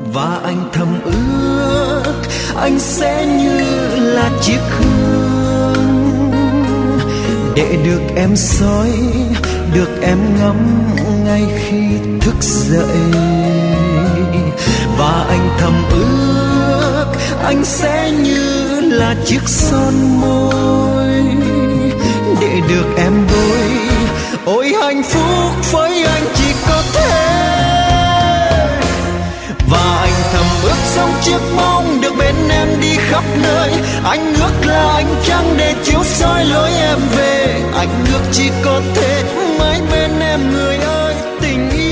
Và anh thầm ước anh sẽ như là chiếc hương để được em soi, được em ngắm ngay khi thức dậy. Và anh thầm ước anh sẽ như là chiếc son môi để được em bôi. Ôi hạnh phúc với anh chỉ có thế. Và anh thầm ước sống chiếc bóng được bên em đi khắp nơi. Anh ước là ánh trăng để chiếu soi lối em về. Anh ước chỉ có thế mãi bên em người ơi, tình yêu